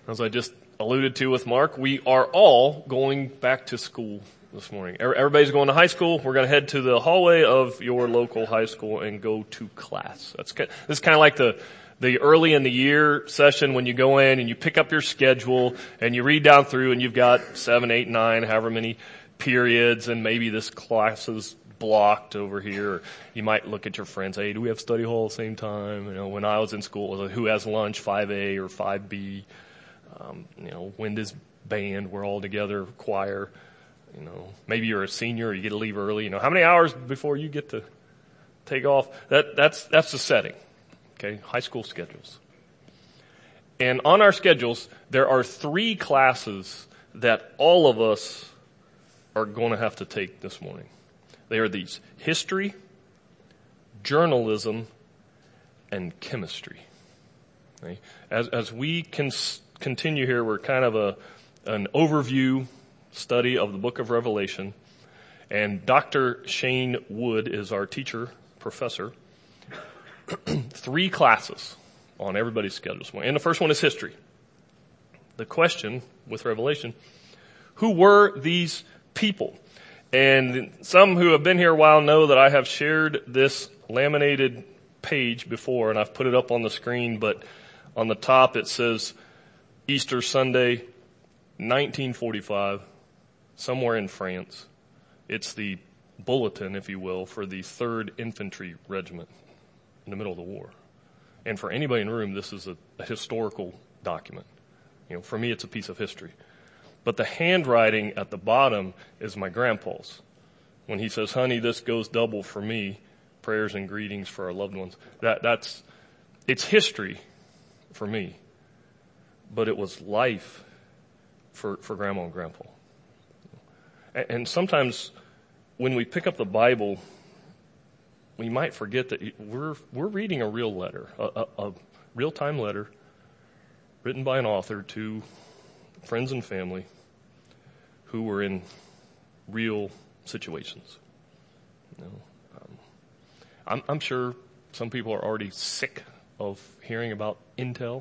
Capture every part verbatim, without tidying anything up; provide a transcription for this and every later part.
As I just alluded to with Mark, we are all going back to school this morning. Everybody's going to high school. We're going to head to the hallway of your local high school and go to class. That's this is kind of like the the early in the year session when you go in and you pick up your schedule and you read down through and you've got seven, eight, nine, however many periods, and maybe this class is blocked over here. You might look at your friends. Hey, do we have study hall at the same time? You know, when I was in school, it was who has lunch, five A or five B. Um, you know, when does band, we're all together, choir, you know, maybe you're a senior, you get to leave early, you know, how many hours before you get to take off? That, that's, that's the setting. Okay. High school schedules. And on our schedules, there are three classes that all of us are going to have to take this morning. They are these: history, journalism, and chemistry. Okay? As, as we can continue here, we're kind of a an overview study of the book of Revelation, and Doctor Shane Wood is our teacher, professor. Three classes on everybody's schedule. And the first one is history. The question with Revelation: who were these people? And some who have been here a while know that I have shared this laminated page before, and I've put it up on the screen, but on the top it says Easter Sunday, nineteen forty-five, somewhere in France. It's the bulletin, if you will, for the third Infantry Regiment in the middle of the war. And for anybody in the room, this is a, a historical document. You know, for me, it's a piece of history. But the handwriting at the bottom is my grandpa's. When he says, "Honey, this goes double for me. Prayers and greetings for our loved ones." That, that's, it's history for me. But it was life for, for Grandma and Grandpa. And, and sometimes when we pick up the Bible, we might forget that we're, we're reading a real letter, a, a, a real-time letter written by an author to friends and family who were in real situations. You know, um, I'm, I'm sure some people are already sick of hearing about intel,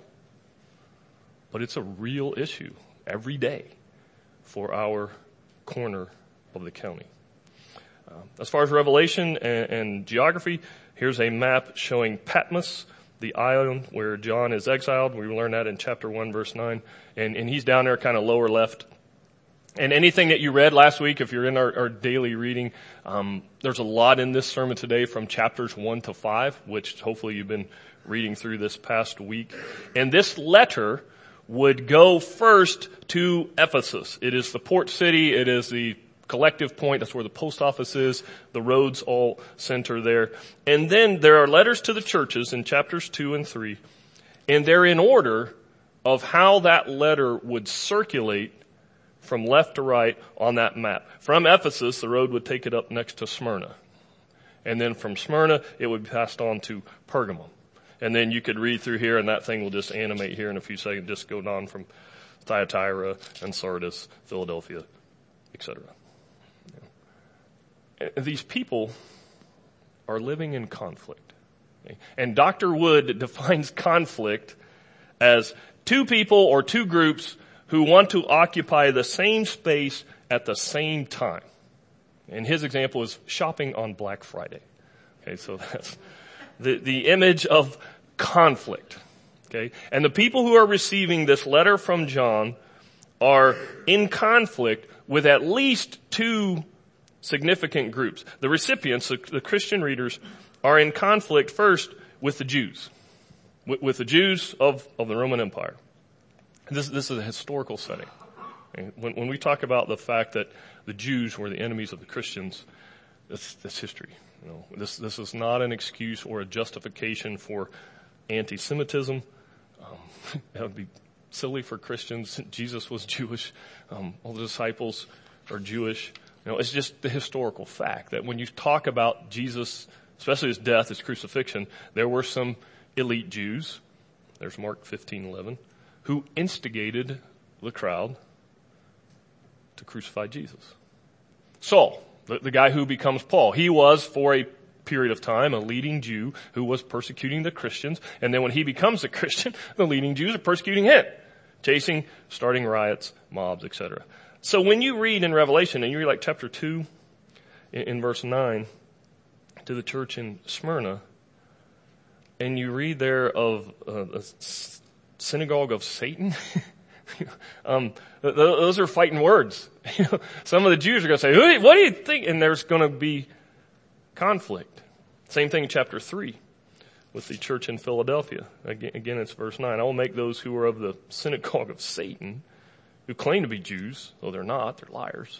but it's a real issue every day for our corner of the county. Um, as far as Revelation and, and geography, here's a map showing Patmos, the island where John is exiled. We learned that in chapter one, verse nine. And, and he's down there kind of lower left. And anything that you read last week, if you're in our, our daily reading, um, there's a lot in this sermon today from chapters one to five, which hopefully you've been reading through this past week. And this letter would go first to Ephesus. It is the port city. It is the collective point. That's where the post office is. The roads all center there. And then there are letters to the churches in chapters two and three. And they're in order of how that letter would circulate from left to right on that map. From Ephesus, the road would take it up next to Smyrna. And then from Smyrna, it would be passed on to Pergamum. And then you could read through here, and that thing will just animate here in a few seconds, just go on from Thyatira and Sardis, Philadelphia, et cetera. These people are living in conflict. And Doctor Wood defines conflict as two people or two groups who want to occupy the same space at the same time. And his example is shopping on Black Friday. Okay, so that's the, the image of conflict. Okay, and the people who are receiving this letter from John are in conflict with at least two significant groups. The recipients, the, the Christian readers, are in conflict first with the Jews, with, with the Jews of, of the Roman Empire. This, this is a historical setting. When, when we talk about the fact that the Jews were the enemies of the Christians, that's, that's history. You know, this, this is not an excuse or a justification for anti-Semitism. Um, that would be silly for Christians. Jesus was Jewish. Um, all the disciples are Jewish. You know, it's just the historical fact that when you talk about Jesus, especially his death, his crucifixion, there were some elite Jews. There's Mark fifteen eleven. Who instigated the crowd to crucify Jesus. Saul, the, the guy who becomes Paul, he was for a period of time a leading Jew who was persecuting the Christians, and then when he becomes a Christian, the leading Jews are persecuting him Chasing, starting riots, mobs, et cetera. So when you read in Revelation, and you read like chapter two in, in verse nine to the church in Smyrna, and you read there of uh, a synagogue of Satan, um, th- those are fighting words. Some of the Jews are going to say, what do you think? And there's going to be conflict. Same thing in chapter three with the church in Philadelphia. Again, again, it's verse nine. I will make those who are of the synagogue of Satan, who claim to be Jews, though they're not, they're liars.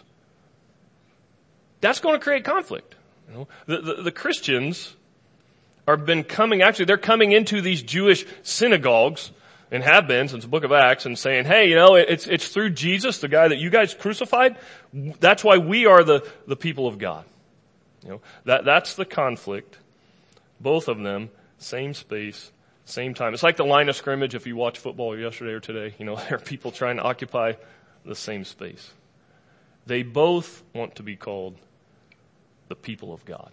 That's going to create conflict. You know, the, the, the Christians are been coming, actually they're coming into these Jewish synagogues, and have been since the book of Acts, and saying, hey, you know, it's, it's through Jesus, the guy that you guys crucified. That's why we are the, the people of God. You know, that, that's the conflict. Both of them, same space, same time. It's like the line of scrimmage if you watch football yesterday or today. You know, there are people trying to occupy the same space. They both want to be called the people of God.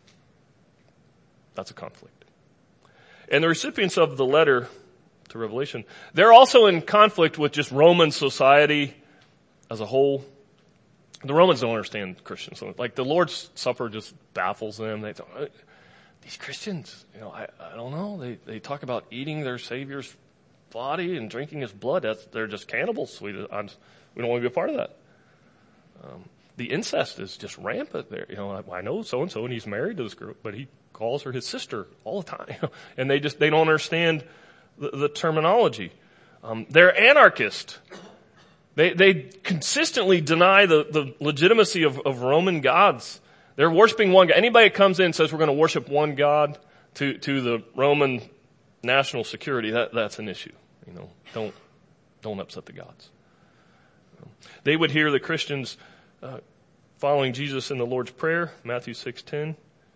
That's a conflict. And the recipients of the letter to Revelation, they're also in conflict with just Roman society as a whole. The Romans don't understand Christians. Like the Lord's Supper just baffles them. They thought, these Christians, you know, I, I don't know. They they talk about eating their Savior's body and drinking His blood. That's, they're just cannibals. We, I'm, we don't want to be a part of that. Um, the incest is just rampant there. You know, I, I know so and so, and he's married to this girl, but he calls her his sister all the time. And they just they don't understand the, the terminology. Um, they're anarchists. They they consistently deny the, the legitimacy of, of Roman gods. They're worshiping one God. Anybody that comes in and says we're going to worship one God to, to the Roman national security, that, that's an issue. You know, don't, don't upset the gods. They would hear the Christians, uh, following Jesus in the Lord's Prayer, Matthew six ten.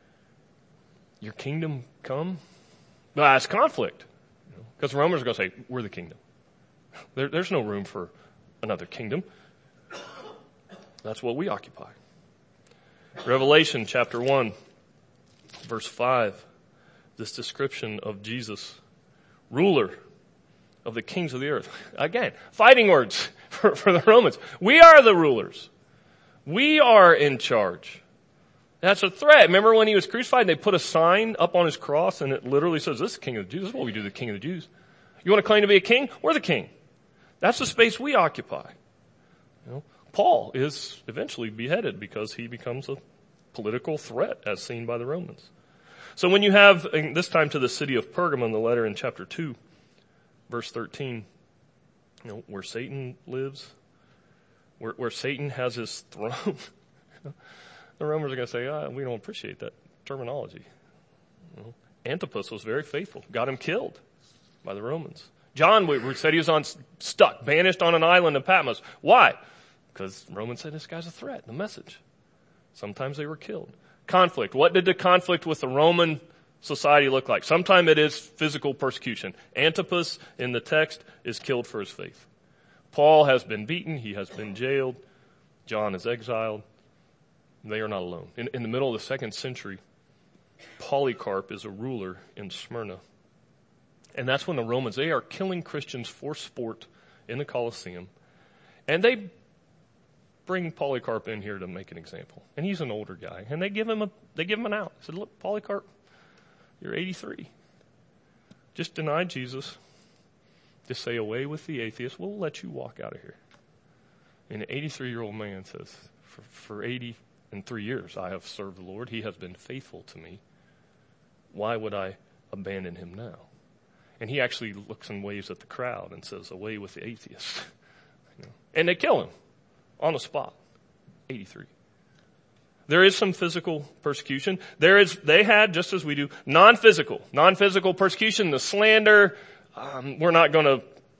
Your kingdom come? Well, that's conflict. Because the Romans are going to say, we're the kingdom. There, there's no room for another kingdom. That's what we occupy. Revelation chapter one, verse five, this description of Jesus, ruler of the kings of the earth. Again, fighting words for, for the Romans. We are the rulers. We are in charge. That's a threat. Remember when he was crucified, they put a sign up on his cross and it literally says, this is the king of the Jews. This is what we do to the king of the Jews. You want to claim to be a king? We're the king. That's the space we occupy. You know, Paul is eventually beheaded because he becomes a political threat as seen by the Romans. So when you have, this time to the city of Pergamum, the letter in chapter two, verse thirteen, you know, where Satan lives, where, where Satan has his throne, the Romans are going to say, ah, we don't appreciate that terminology. You know, Antipas was very faithful, got him killed by the Romans. John we said he was on stuck, banished on an island in Patmos. Why? Because Romans said this guy's a threat, the message. Sometimes they were killed. Conflict. What did the conflict with the Roman society look like? Sometimes it is physical persecution. Antipas in the text is killed for his faith. Paul has been beaten. He has been jailed. John is exiled. They are not alone. In, in the middle of the second century, Polycarp is a ruler in Smyrna. And that's when the Romans, they are killing Christians for sport in the Colosseum. And they bring Polycarp in here to make an example. And he's an older guy. And they give him a, they give him an out. They said, look, Polycarp, you're eighty-three. Just deny Jesus. Just say away with the atheists. We'll let you walk out of here. And an eighty-three-year-old man says, for, for eighty and three years I have served the Lord. He has been faithful to me. Why would I abandon him now? And he actually looks and waves at the crowd and says, away with the atheists. You know? And they kill him on the spot. eighty-three. There is some physical persecution. There is, they had, just as we do, non-physical. Non-physical persecution, the slander. Um, we're not going to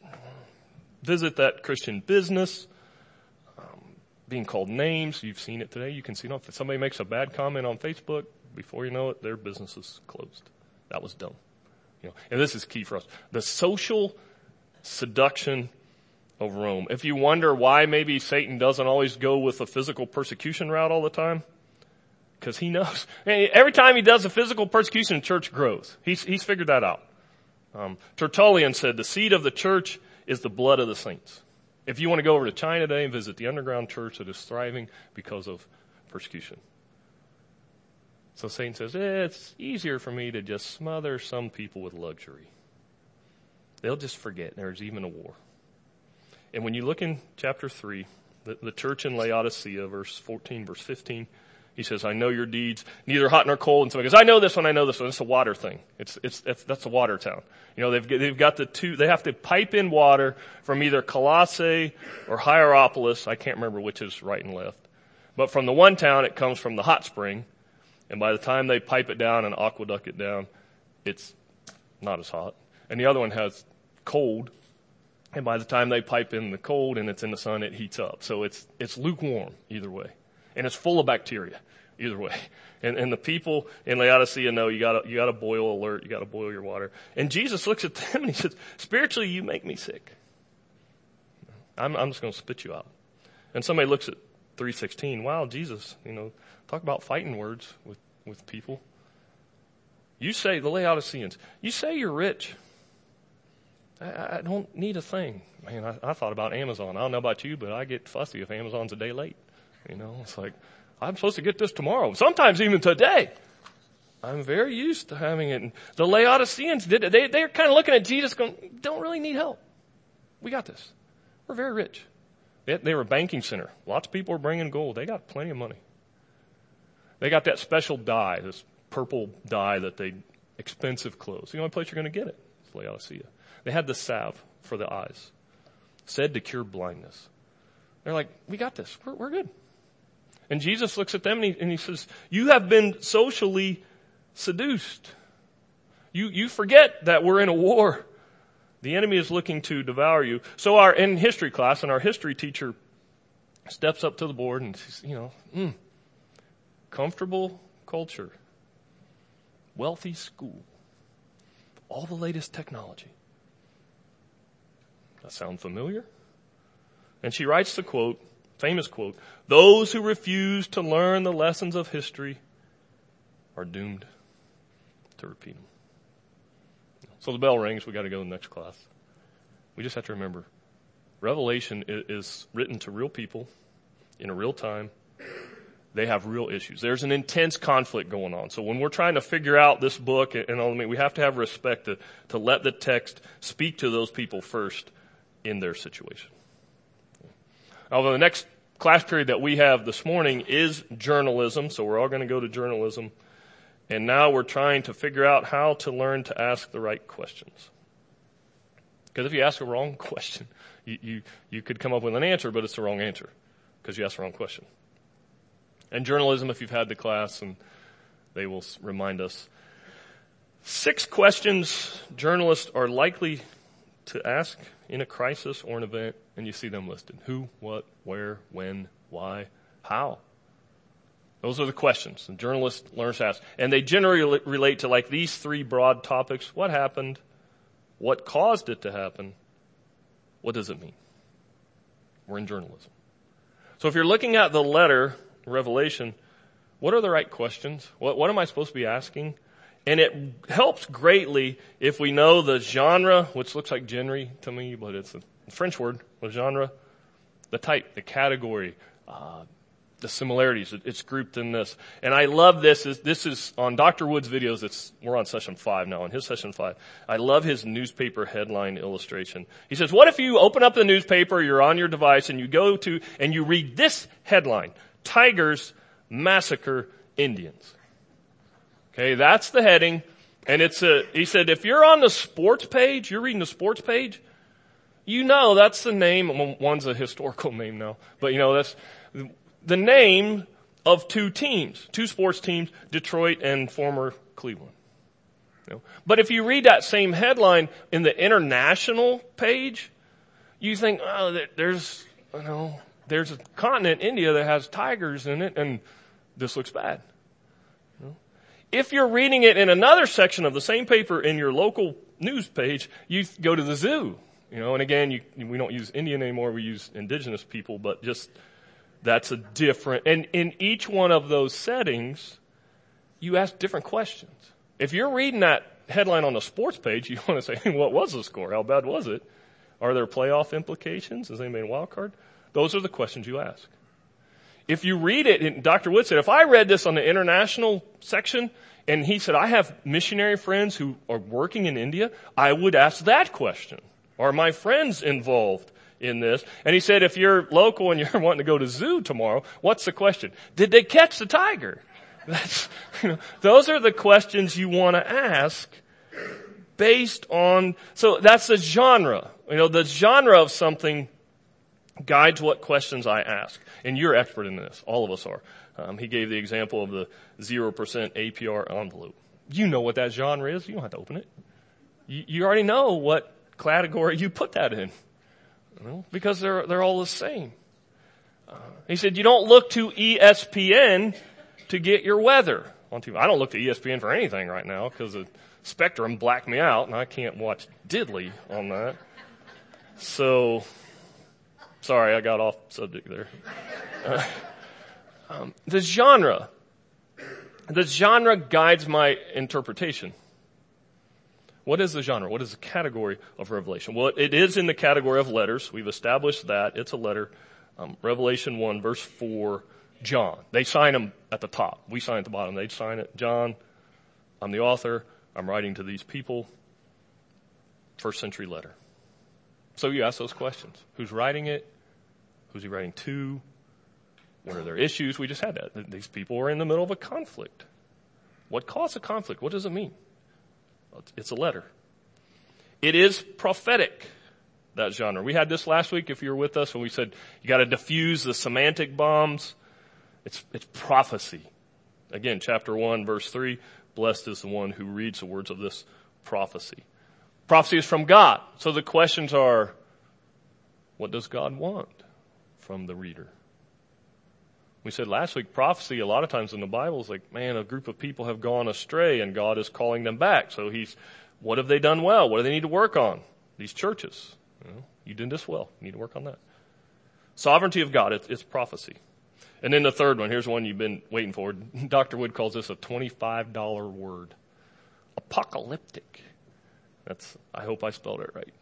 visit that Christian business. Um, being called names. You've seen it today. You can see it. If somebody makes a bad comment on Facebook, before you know it, their business is closed. That was dumb. You know, and this is key for us. The social seduction of Rome. If you wonder why maybe Satan doesn't always go with the physical persecution route all the time, because he knows. Every time he does a physical persecution, the church grows. He's, he's figured that out. Um, Tertullian said the seed of the church is the blood of the saints. If you want to go over to China today and visit the underground church that is thriving because of persecution. So Satan says, eh, it's easier for me to just smother some people with luxury. They'll just forget there's even a war. And when you look in chapter three, the, the church in Laodicea, verse fourteen, verse fifteen, he says, I know your deeds, neither hot nor cold. And somebody goes, I know this one, I know this one. It's a water thing. It's, it's, it's that's a water town. You know, they've, they've got the two, they have to pipe in water from either Colossae or Hierapolis. I can't remember which is right and left. But from the one town, it comes from the hot spring. And by the time they pipe it down and aqueduct it down, it's not as hot. And the other one has cold. And by the time they pipe in the cold and it's in the sun, it heats up. So it's, it's lukewarm either way. And it's full of bacteria either way. And, and the people in Laodicea know you gotta, you gotta boil alert, you gotta boil your water. And Jesus looks at them and he says, spiritually, you make me sick. I'm, I'm just gonna spit you out. And somebody looks at three sixteen, wow, Jesus, you know, talk about fighting words with, with people. You say, the Laodiceans, you say you're rich. I, I don't need a thing. Man, I, I thought about Amazon. I don't know about you, but I get fussy if Amazon's a day late. You know, it's like, I'm supposed to get this tomorrow. Sometimes even today. I'm very used to having it. And the Laodiceans did it. They, they're kind of looking at Jesus going, don't really need help. We got this. We're very rich. They, they were a banking center. Lots of people were bringing gold. They got plenty of money. They got that special dye, this purple dye that they, expensive clothes. The only place you're going to get it is Laodicea. They had the salve for the eyes, said to cure blindness. They're like, we got this. We're, we're good. And Jesus looks at them and he, and he says, you have been socially seduced. You, you forget that we're in a war. The enemy is looking to devour you. So our, in history class, and our history teacher steps up to the board and says, you know, mm, comfortable culture, wealthy school, all the latest technology. That sound familiar? And she writes the quote, famous quote, those who refuse to learn the lessons of history are doomed to repeat them. So the bell rings. We got to go to the next class. We just have to remember, Revelation is written to real people in a real time. They have real issues. There's an intense conflict going on. So when we're trying to figure out this book and all, I mean, we have to have respect to, to let the text speak to those people first in their situation. Although the next class period that we have this morning is journalism, so we're all going to go to journalism. And now we're trying to figure out how to learn to ask the right questions. Because if you ask a wrong question, you, you, you could come up with an answer, but it's the wrong answer because you asked the wrong question. And journalism, if you've had the class, and they will remind us, six questions journalists are likely to ask in a crisis or an event, and you see them listed. Who, what, where, when, why, how. Those are the questions the journalist learns to ask. And they generally relate to like these three broad topics. What happened? What caused it to happen? What does it mean? We're in journalism. So if you're looking at the letter, Revelation, what are the right questions? What, what am I supposed to be asking? And it helps greatly if we know the genre, which looks like genre to me, but it's a French word, the genre, the type, the category, uh, the similarities. It's grouped in this. And I love this. This is on Doctor Wood's videos. It's, we're on session five now, on his session five. I love his newspaper headline illustration. He says, what if you open up the newspaper, you're on your device, and you go to, and you read this headline, Tigers Massacre Indians. Okay, that's the heading. And it's a, he said, if you're on the sports page, you're reading the sports page, you know that's the name. One's a historical name now, but you know, that's the name of two teams, two sports teams, Detroit and former Cleveland. You know? But if you read that same headline in the international page, you think, oh, there's, you know, there's a continent, India, that has tigers in it, and this looks bad. If you're reading it in another section of the same paper in your local news page, you go to the zoo. You know, and again, you, we don't use Indian anymore, we use indigenous people, but just, that's a different, and in each one of those settings, you ask different questions. If you're reading that headline on the sports page, you want to say, what was the score? How bad was it? Are there playoff implications? Is anybody in a wild card? Those are the questions you ask. If you read it, and Doctor Wood said, if I read this on the international section, and he said, I have missionary friends who are working in India, I would ask that question. Are my friends involved in this? And he said, if you're local and you're wanting to go to zoo tomorrow, what's the question? Did they catch the tiger? That's, you know, those are the questions you want to ask based on, so that's the genre. You know, the genre of something guides what questions I ask. And you're expert in this. All of us are. Um, he gave the example of the zero percent A P R envelope. You know what that genre is. You don't have to open it. You, you already know what category you put that in. You know, because they're, they're all the same. Uh, he said, you don't look to E S P N to get your weather on T V. I don't look to E S P N for anything right now because the Spectrum blacked me out and I can't watch diddly on that. So, sorry, I got off subject there. Uh, um, the genre. The genre guides my interpretation. What is the genre? What is the category of Revelation? Well, it is in the category of letters. We've established that. It's a letter. Um, Revelation one, verse four, John. They sign them at the top. We sign at the bottom. They sign it. John, I'm the author. I'm writing to these people. First century letter. So you ask those questions. Who's writing it? Who's he writing to? What are their issues? We just had that. These people were in the middle of a conflict. What caused the conflict? What does it mean? It's a letter. It is prophetic, that genre. We had this last week, if you were with us, when we said you got to diffuse the semantic bombs. It's, it's prophecy. Again, chapter one, verse three, blessed is the one who reads the words of this prophecy. Prophecy is from God. So the questions are, what does God want from the reader? We said last week, prophecy a lot of times in the Bible is like, man, a group of people have gone astray and God is calling them back. So he's, what have they done well? What do they need to work on? These churches. You know, you did this well. You need to work on that. Sovereignty of God, it's, it's prophecy. And then the third one, here's one you've been waiting for. Doctor Wood calls this a twenty-five dollar word. Apocalyptic. That's, I hope I spelled it right.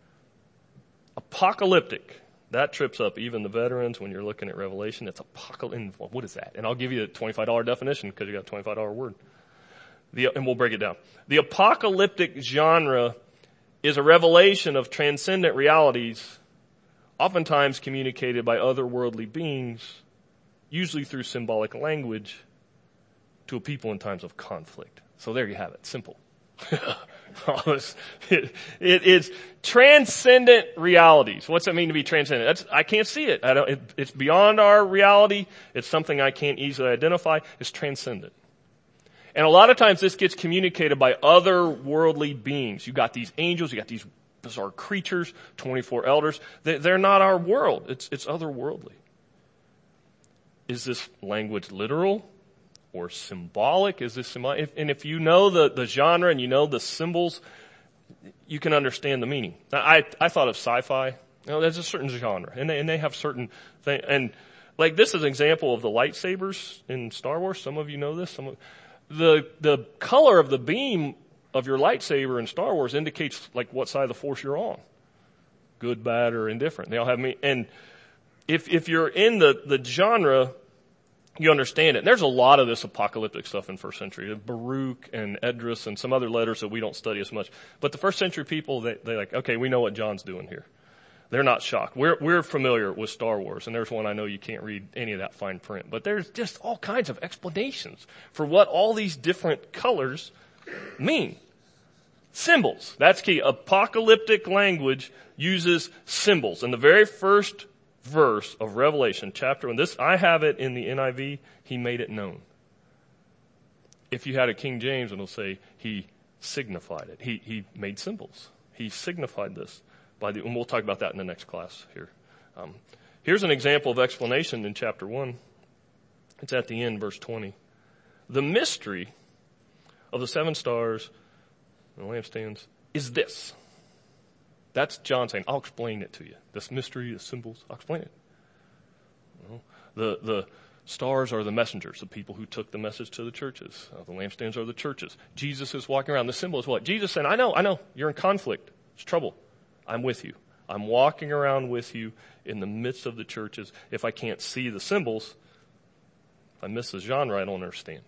Apocalyptic. That trips up even the veterans when you're looking at Revelation. It's apocalyptic. What is that? And I'll give you a twenty-five dollar definition because you got a twenty-five dollar word. The, and we'll break it down. The apocalyptic genre is a revelation of transcendent realities, oftentimes communicated by otherworldly beings, usually through symbolic language, to a people in times of conflict. So there you have it. Simple. it, it is transcendent realities. What's that mean to be transcendent? That's, I can't see it. I don't, it. It's beyond our reality. It's something I can't easily identify. It's transcendent. And a lot of times this gets communicated by otherworldly beings. You got these angels, you got these bizarre creatures, twenty-four elders. They, they're not our world. It's, it's otherworldly. Is this language literal or symbolic? Is this symbolic? If, and if you know the, the genre and you know the symbols, you can understand the meaning. Now, I, I thought of sci-fi. You know, there's a certain genre, and they, and they have certain things. And like this is an example of the lightsabers in Star Wars. Some of you know this. Some of, the the color of the beam of your lightsaber in Star Wars indicates like what side of the Force you're on, good, bad, or indifferent. They all have me. And if if you're in the the genre, you understand it. And there's a lot of this apocalyptic stuff in first century. Baruch and Esdras and some other letters that we don't study as much. But the first century people, they they like, okay, we know what John's doing here. They're not shocked. We're we're familiar with Star Wars, and there's one I know you can't read any of that fine print. But there's just all kinds of explanations for what all these different colors mean. Symbols. That's key. Apocalyptic language uses symbols. In the very first verse of Revelation, chapter one, this I have it in the N I V, he made it known. If you had a King James, it'll say he signified it. He he made symbols. He signified this. By the, and we'll talk about that in the next class here. Um, here's an example of explanation in chapter one. It's at the end, verse twenty. The mystery of the seven stars and the lampstands is this. That's John saying, I'll explain it to you. This mystery, the symbols, I'll explain it. Well, the, the stars are the messengers, the people who took the message to the churches. Uh, the lampstands are the churches. Jesus is walking around. The symbol is what? Jesus saying, I know, I know, you're in conflict. It's trouble. I'm with you. I'm walking around with you in the midst of the churches. If I can't see the symbols, if I miss the genre, I don't understand.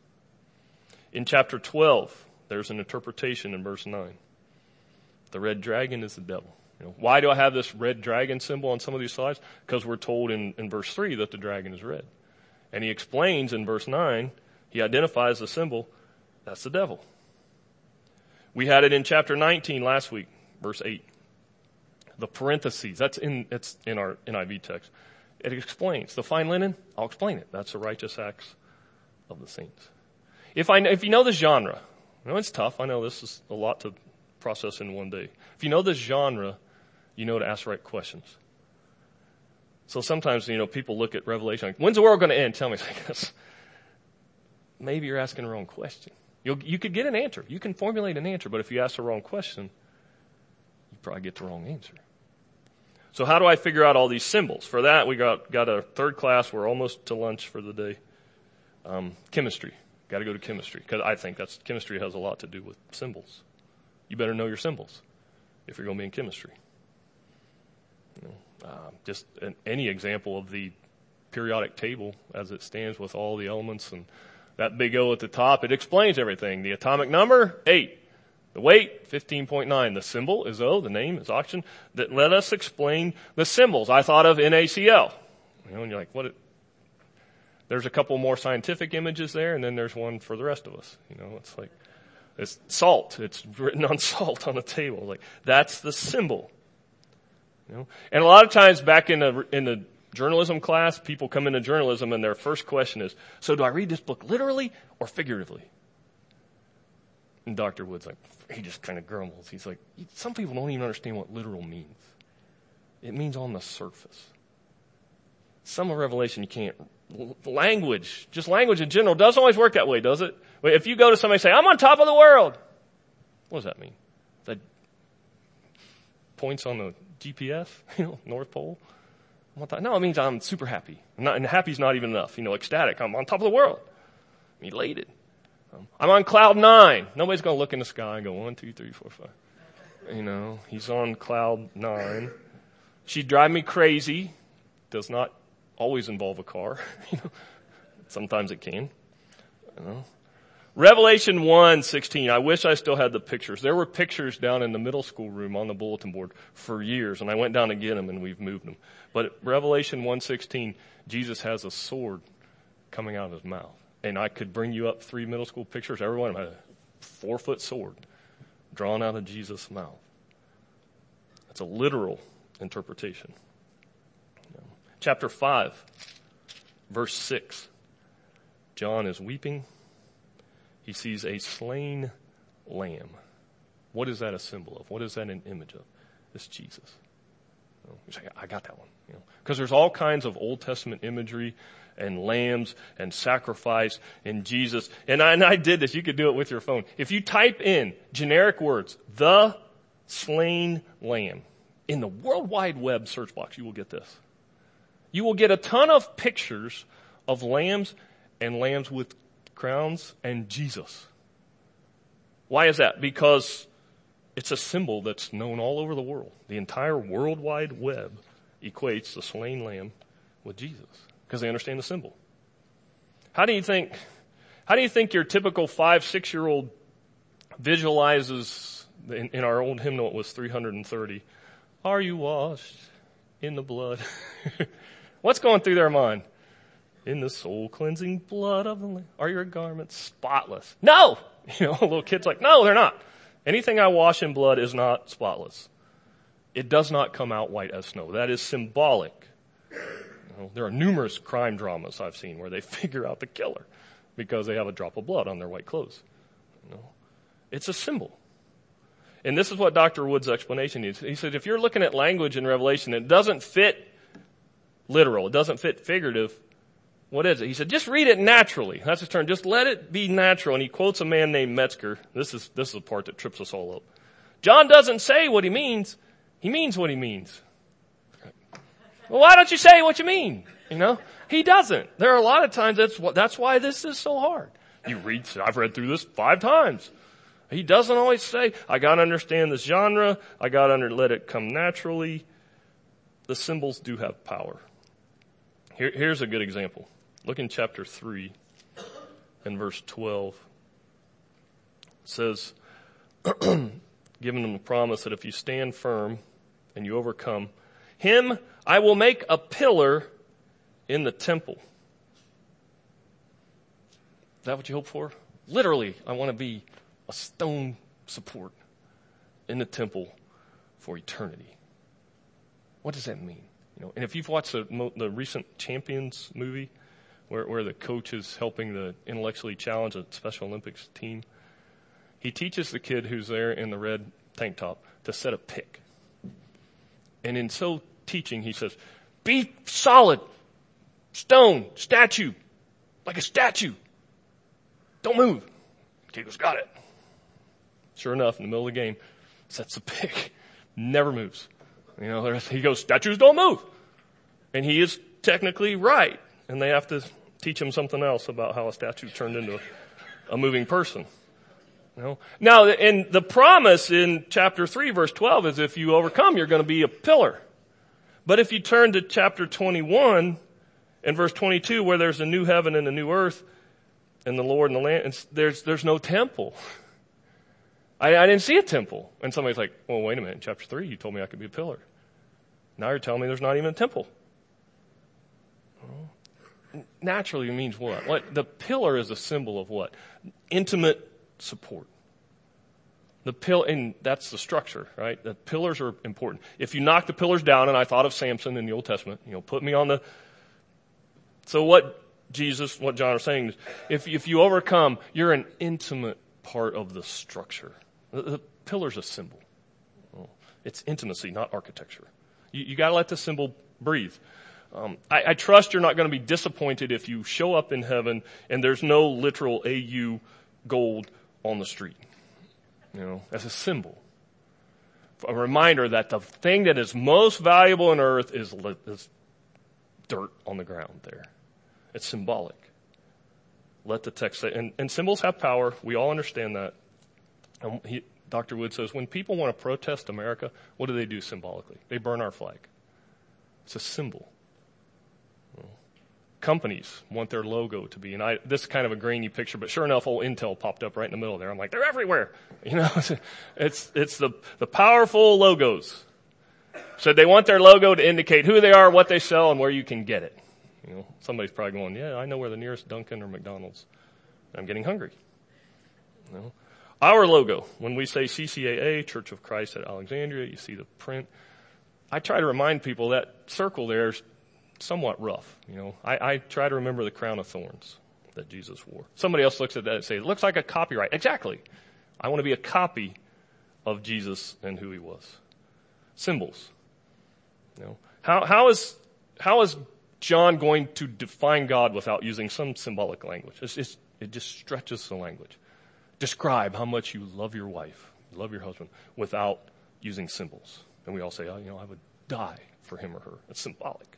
In chapter twelve, there's an interpretation in verse nine. The red dragon is the devil. You know, why do I have this red dragon symbol on some of these slides? Because we're told in, in verse three that the dragon is red. And he explains in verse nine, he identifies the symbol, that's the devil. We had it in chapter nineteen last week, verse eight. The parentheses, that's in, it's in our N I V text. It explains the fine linen, I'll explain it. That's the righteous acts of the saints. If I, if you know the genre, you know, it's tough. I know this is a lot to process in one day. If you know the genre, you know to ask the right questions. So sometimes, you know, people look at Revelation like, when's the world going to end? Tell me. Like, maybe you're asking the wrong question. You'll, you could get an answer. You can formulate an answer, but if you ask the wrong question, you probably get the wrong answer. So how do I figure out all these symbols? For that, we got, got a third class. We're almost to lunch for the day. Um, chemistry. Got to go to chemistry because I think that's chemistry has a lot to do with symbols. You better know your symbols if you're going to be in chemistry. You know, uh, just an, any example of the periodic table as it stands with all the elements and that big O at the top, it explains everything. The atomic number, eight. The weight, fifteen point nine. The symbol is O. The name is oxygen. That let us explain the symbols. I thought of N A C L. You know, and you're like, what? It, there's a couple more scientific images there, and then there's one for the rest of us. You know, it's like, it's salt. It's written on salt on the table. Like, that's the symbol. You know, and a lot of times back in the, in the journalism class, people come into journalism and their first question is, so do I read this book literally or figuratively? And Doctor Wood's like, he just kind of grumbles. He's like, some people don't even understand what literal means. It means on the surface. Some of Revelation you can't, language, just language in general doesn't always work that way, does it? If you go to somebody and say, I'm on top of the world. What does that mean? That points on the G P S, you know, North Pole? No, it means I'm super happy. I'm not, and happy's not even enough. You know, ecstatic. I'm on top of the world. I'm elated. Um, I'm on cloud nine. Nobody's going to look in the sky and go one, two, three, four, five. You know, he's on cloud nine. She'd drive me crazy. Does not always involve a car. You know, sometimes it can. You know. Revelation one sixteen. I wish I still had the pictures. There were pictures down in the middle school room on the bulletin board for years, and I went down to get them, and we've moved them. But Revelation one sixteen, Jesus has a sword coming out of his mouth. And I could bring you up three middle school pictures. Every one of them had a four-foot sword drawn out of Jesus' mouth. That's a literal interpretation. Chapter five, verse six. John is weeping. He sees a slain lamb. What is that a symbol of? What is that an image of? It's Jesus. He's like, I got that one. You know, because there's all kinds of Old Testament imagery and lambs and sacrifice and Jesus. And I, and I did this. You could do it with your phone. If you type in generic words, the slain lamb, in the World Wide Web search box, you will get this. You will get a ton of pictures of lambs and lambs with crowns and Jesus. Why is that? Because it's a symbol that's known all over the world. The entire World Wide Web equates the slain lamb with Jesus because they understand the symbol. How do you think, how do you think your typical five, six year old visualizes, in, in our old hymnal it was three hundred thirty, are you washed in the blood? What's going through their mind? In the soul cleansing blood of the Lamb, are your garments spotless? No! You know, a little kid's like, no, they're not. Anything I wash in blood is not spotless. It does not come out white as snow. That is symbolic. You know, there are numerous crime dramas I've seen where they figure out the killer because they have a drop of blood on their white clothes. You know, it's a symbol. And this is what Doctor Wood's explanation is. He said, if you're looking at language in Revelation, it doesn't fit literal. It doesn't fit figurative. What is it? He said, just read it naturally. That's his term. Just let it be natural. And he quotes a man named Metzger. This is, this is the part that trips us all up. John doesn't say what he means. He means what he means. Well, why don't you say what you mean? You know, he doesn't. There are a lot of times that's what, that's why this is so hard. You read, I've read through this five times. He doesn't always say, I gotta understand this genre. I gotta under, let it come naturally. The symbols do have power. Here, here's a good example. Look in chapter three and verse twelve. It says, giving them a promise that if you stand firm and you overcome, him I will make a pillar in the temple. Is that what you hope for? Literally, I want to be a stone support in the temple for eternity. What does that mean? You know, and if you've watched the, the recent Champions movie, where, where the coach is helping the intellectually challenged Special Olympics team, he teaches the kid who's there in the red tank top to set a pick. And in so teaching, he says, be solid, stone, statue, like a statue. Don't move. The kid goes, got it. Sure enough, in the middle of the game, sets a pick, never moves. You know, he goes, statues don't move. And he is technically right. And they have to teach him something else about how a statue turned into a, a moving person. You know? Now, and the promise in chapter three, verse twelve is if you overcome, you're going to be a pillar. But if you turn to chapter twenty-one and verse twenty-two, where there's a new heaven and a new earth, and the Lord and the land, and there's, there's no temple. I, I didn't see a temple. And somebody's like, well, wait a minute. In chapter three, you told me I could be a pillar. Now you're telling me there's not even a temple. Well, naturally, it means what? What? The pillar is a symbol of what? Intimate support. The pill, and that's the structure, right? The pillars are important. If you knock the pillars down, and I thought of Samson in the Old Testament, you know, put me on the, so what Jesus, what John is saying is, if, if you overcome, you're an intimate part of the structure. The, the pillar's a symbol. It's intimacy, not architecture. You, you gotta let the symbol breathe. Um, I, I trust you're not going to be disappointed if you show up in heaven and there's no literal A U gold on the street. You know, as a symbol. A reminder that the thing that is most valuable on earth is, is dirt on the ground there. It's symbolic. Let the text say, and, and symbols have power. We all understand that. And he, Doctor Wood says, when people want to protest America, what do they do symbolically? They burn our flag. It's a symbol. Companies want their logo to be, and I, this is kind of a grainy picture, but sure enough, old Intel popped up right in the middle there. I'm like, they're everywhere. You know, it's, it's the, the powerful logos. So they want their logo to indicate who they are, what they sell, and where you can get it. You know, somebody's probably going, yeah, I know where the nearest Dunkin' or McDonald's. I'm getting hungry. You know, our logo, when we say C C A A, Church of Christ at Alexandria, you see the print. I try to remind people that circle there is somewhat rough. You know, I, I try to remember the crown of thorns that Jesus wore. Somebody else looks at that and says, it looks like a copyright. Exactly. I want to be a copy of Jesus and who he was. Symbols. You know, how, how is, how is John going to define God without using some symbolic language? It's, it's, it just stretches the language. Describe how much you love your wife, you love your husband, without using symbols. And we all say, oh, you know, I would die for him or her. It's symbolic.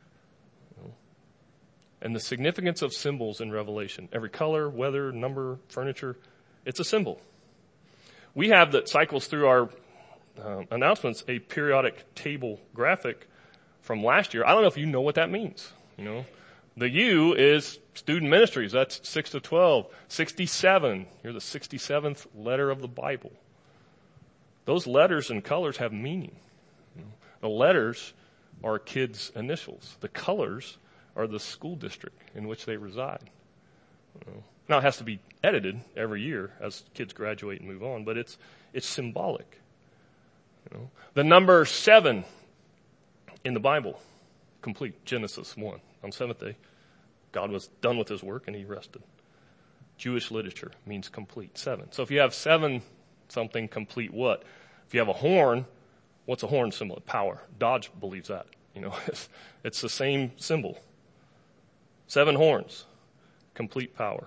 And the significance of symbols in Revelation, every color, weather, number, furniture, it's a symbol. We have that cycles through our uh, announcements a periodic table graphic from last year. I don't know if you know what that means. You know, the U is student ministries. That's six to twelve. sixty-seven. You're the sixty-seventh letter of the Bible. Those letters and colors have meaning. You know, the letters are kids' initials. The colors are the school district in which they reside. You know, now it has to be edited every year as kids graduate and move on, but it's it's symbolic. You know, the number seven in the Bible, complete, Genesis one. On seventh day, God was done with his work and he rested. Jewish literature means complete, seven. So if you have seven something, complete what? If you have a horn, what's a horn symbol? Power. Dodge believes that. You know, it's, it's the same symbol. Seven horns, complete power.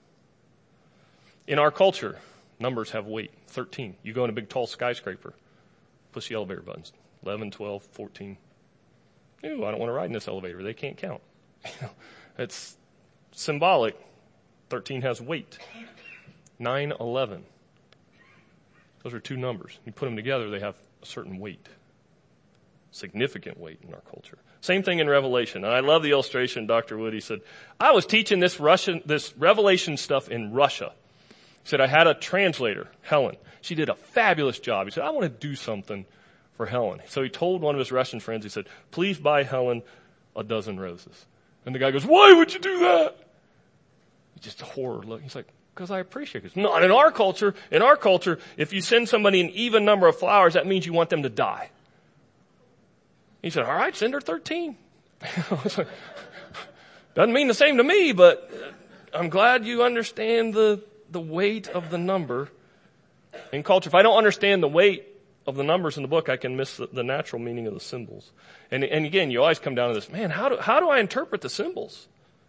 In our culture, numbers have weight. thirteen. You go in a big tall skyscraper, push the elevator buttons. eleven, twelve, fourteen. Ooh, I don't want to ride in this elevator. They can't count. It's symbolic. thirteen has weight. nine eleven. Those are two numbers. You put them together, they have a certain weight, significant weight in our culture. Same thing in Revelation. And I love the illustration Doctor Wood, he said, I was teaching this Russian, this Revelation stuff in Russia. He said, I had a translator, Helen. She did a fabulous job. He said, I want to do something for Helen. So he told one of his Russian friends, he said, please buy Helen a dozen roses. And the guy goes, why would you do that? Just a horror look. He's like, because I appreciate it. Not in our culture. In our culture, if you send somebody an even number of flowers, that means you want them to die. He said, all right, send her thirteen. Doesn't mean the same to me, but I'm glad you understand the, the weight of the number in culture. If I don't understand the weight of the numbers in the book, I can miss the, the natural meaning of the symbols. And, and again, you always come down to this, man, how do, how do I interpret the symbols?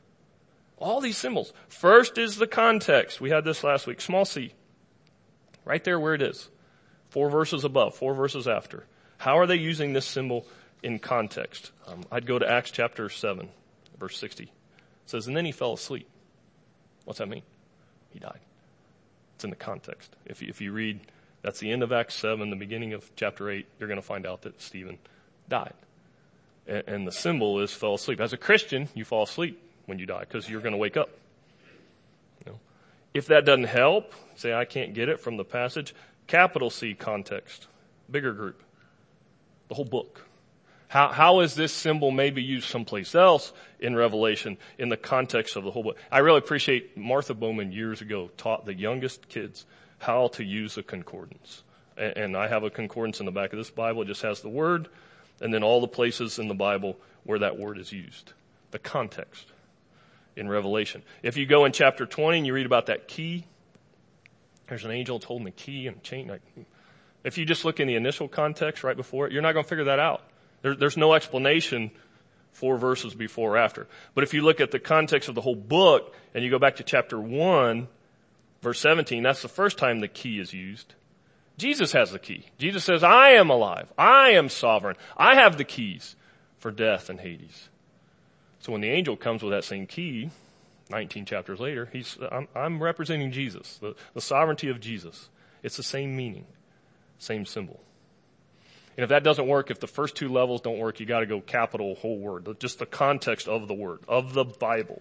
All these symbols. First is the context. We had this last week. Small c. Right there where it is. Four verses above, four verses after. How are they using this symbol in context? Um, I'd go to Acts chapter seven, verse sixty. It says, and then he fell asleep. What's that mean? He died. It's in the context. If you, if you read, that's the end of Acts seven, the beginning of chapter eight, you're going to find out that Stephen died. And, and the symbol is fell asleep. As a Christian, you fall asleep when you die, because you're going to wake up. You know? If that doesn't help, say I can't get it from the passage, capital C context, bigger group, the whole book. How, how is this symbol maybe used someplace else in Revelation in the context of the whole book? I really appreciate Martha Bowman years ago taught the youngest kids how to use a concordance. And, and I have a concordance in the back of this Bible. It just has the word and then all the places in the Bible where that word is used. The context in Revelation. If you go in chapter twenty and you read about that key, there's an angel that's holding the key and chain. If you just look in the initial context right before it, you're not going to figure that out. There, there's no explanation four verses before or after. But if you look at the context of the whole book and you go back to chapter one, verse seventeen, that's the first time the key is used. Jesus has the key. Jesus says, I am alive. I am sovereign. I have the keys for death and Hades. So when the angel comes with that same key, nineteen chapters later, he's, I'm, I'm representing Jesus, the, the sovereignty of Jesus. It's the same meaning, same symbol. And if that doesn't work, if the first two levels don't work, you got to go capital whole word, just the context of the word, of the Bible.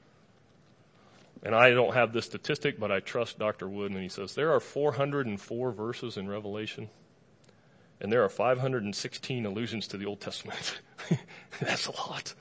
And I don't have this statistic, but I trust Doctor Wood, and he says there are four hundred four verses in Revelation, and there are five hundred sixteen allusions to the Old Testament. That's a lot.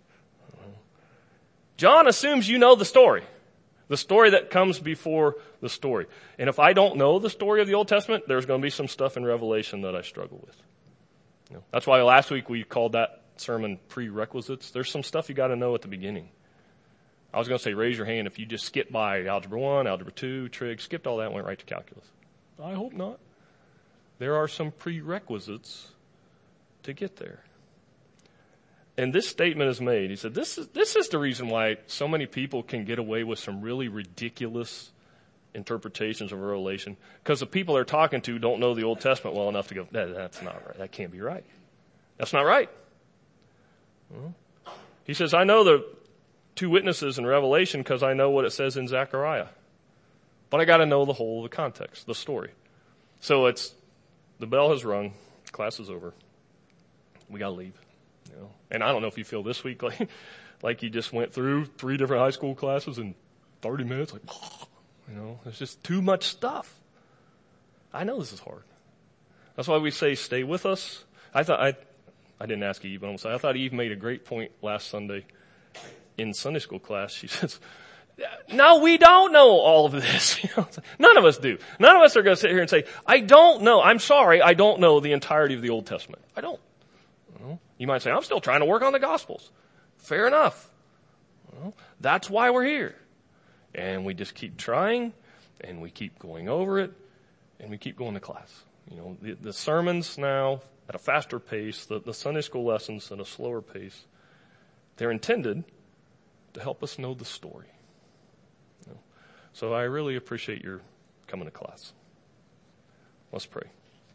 John assumes you know the story. The story that comes before the story. And if I don't know the story of the Old Testament, there's going to be some stuff in Revelation that I struggle with. You know, that's why last week we called that sermon prerequisites. There's some stuff you got to know at the beginning. I was going to say raise your hand if you just skip by Algebra one, Algebra two, Trig, skipped all that and went right to calculus. I hope not. There are some prerequisites to get there. And this statement is made. He said, this is, this is the reason why so many people can get away with some really ridiculous interpretations of Revelation. Because the people they're talking to don't know the Old Testament well enough to go, that, that's not right. That can't be right. That's not right. Well, he says, I know the two witnesses in Revelation because I know what it says in Zechariah. But I got to know the whole of the context, the story. So it's, the bell has rung, class is over. We got to leave. You know, and I don't know if you feel this week like, like you just went through three different high school classes in thirty minutes. Like, you know, there's just too much stuff. I know this is hard. That's why we say stay with us. I thought I, I didn't ask Eve, but I'm saying I thought Eve made a great point last Sunday in Sunday school class. She says, "No, we don't know all of this. You know, none of us do. None of us are going to sit here and say, I don't know. I'm sorry, I don't know the entirety of the Old Testament. I don't." You might say, I'm still trying to work on the Gospels. Fair enough. Well, that's why we're here. And we just keep trying, and we keep going over it, and we keep going to class. You know, the, the sermons now at a faster pace, the, the Sunday school lessons at a slower pace, they're intended to help us know the story. You know? So I really appreciate your coming to class. Let's pray.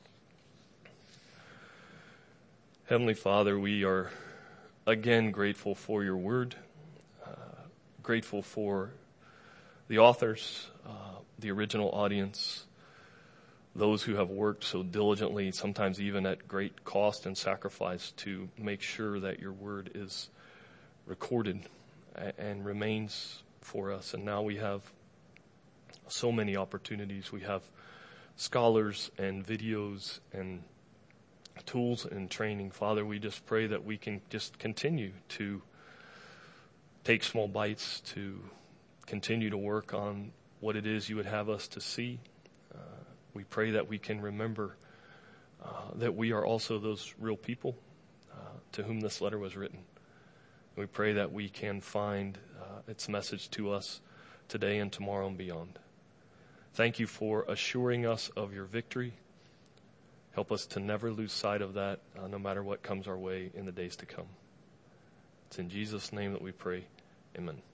Heavenly Father, we are again grateful for your word, uh, grateful for the authors, uh, the original audience, those who have worked so diligently, sometimes even at great cost and sacrifice, to make sure that your word is recorded and remains for us. And now we have so many opportunities. We have scholars and videos and tools and training. Father, we just pray that we can just continue to take small bites, to continue to work on what it is you would have us to see. Uh, we pray that we can remember uh, that we are also those real people uh, to whom this letter was written. We pray that we can find uh, its message to us today and tomorrow and beyond. Thank you for assuring us of your victory. Help us to never lose sight of that, uh, no matter what comes our way in the days to come. It's in Jesus' name that we pray. Amen.